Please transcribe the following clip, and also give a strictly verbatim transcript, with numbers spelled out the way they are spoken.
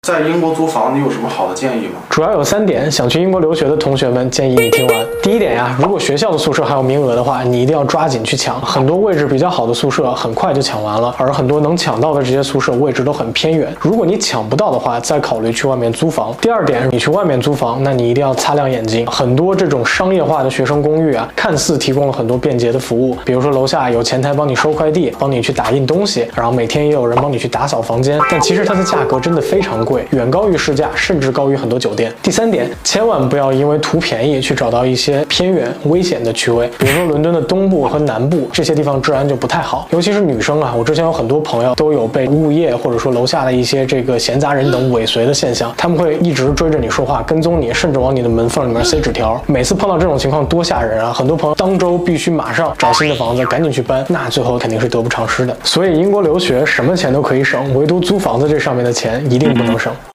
在英国租房，你有什么好的建议吗？ 主要有三点，想去英国留学的同学们建议你听完。第一点呀，如果学校的宿舍还有名额的话，你一定要抓紧去抢。很多位置比较好的宿舍很快就抢完了，而很多能抢到的这些宿舍位置都很偏远。如果你抢不到的话，再考虑去外面租房。第二点，你去外面租房，那你一定要擦亮眼睛。很多这种商业化的学生公寓啊，看似提供了很多便捷的服务，比如说楼下有前台帮你收快递，帮你去打印东西，然后每天也有人帮你去打扫房间，但其实它的价格真的非常贵，远高于市价，甚至高于很多酒店。第三点，千万不要因为图便宜去找到一些偏远危险的区位，比如说伦敦的东部和南部这些地方治安就不太好，尤其是女生啊，我之前有很多朋友都有被物业或者说楼下的一些这个闲杂人等尾随的现象，他们会一直追着你说话，跟踪你，甚至往你的门缝里面塞纸条。每次碰到这种情况多吓人啊！很多朋友当周必须马上找新的房子，赶紧去搬，那最后肯定是得不偿失的。所以英国留学什么钱都可以省，唯独租房子这上面的钱一定不能省。